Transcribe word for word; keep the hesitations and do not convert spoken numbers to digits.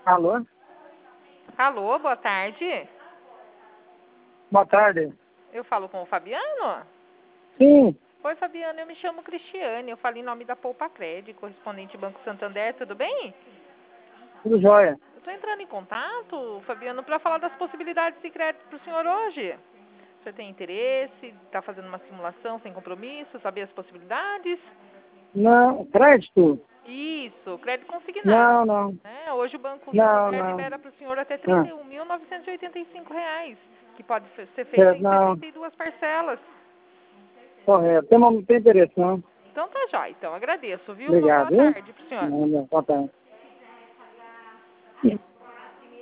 Alô? Alô, boa tarde. Boa tarde. Eu falo com o Fabiano? Sim, Oi, Fabiano, eu me chamo Cristiane, eu falo em nome da Poupa Cred, correspondente Banco Santander, tudo bem? tudo jóia. Eu estou entrando em contato, Fabiano, para falar das possibilidades de crédito para o senhor hoje. Você tem interesse, está fazendo uma simulação sem compromisso, saber as possibilidades? Não, crédito? Isso, crédito consignado. Não, não. Né? Hoje o Banco Não, Santander não. libera para o senhor até Ah, trinta e um mil novecentos e oitenta e cinco reais, que pode fe- ser feito é, em não, setenta e duas parcelas. correto. Tem, não tem interesse, não. Então tá jóia, então agradeço, viu? Uma boa Obrigado, viu? tarde para o senhor. Não, não, boa tarde.